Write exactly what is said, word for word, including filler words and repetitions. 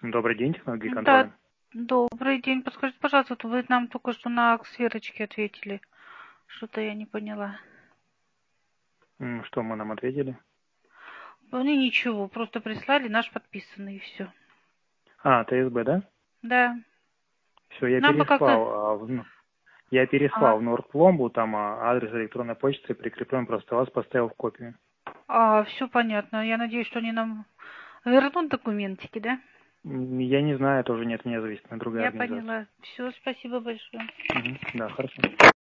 Добрый день, технологии Да, контроля. добрый день. Подскажите, пожалуйста, вот вы нам только что на сферочке ответили. Что-то я не поняла. М, Что мы нам ответили? Ну, не ничего, просто прислали наш подписанный и все. А, ТСБ, да? Да. Все, я Нам бы как-то... переслал. а, в- ну, Я переслал А, в Нордпломбу, там а, адрес электронной почты прикреплен, просто вас поставил в копию. а, все понятно. Я надеюсь, что они нам вернут документики, да? М, Я не знаю, тоже нет, не зависит, на другая Я организация. поняла. Все, спасибо большое. Мгм, да, хорошо.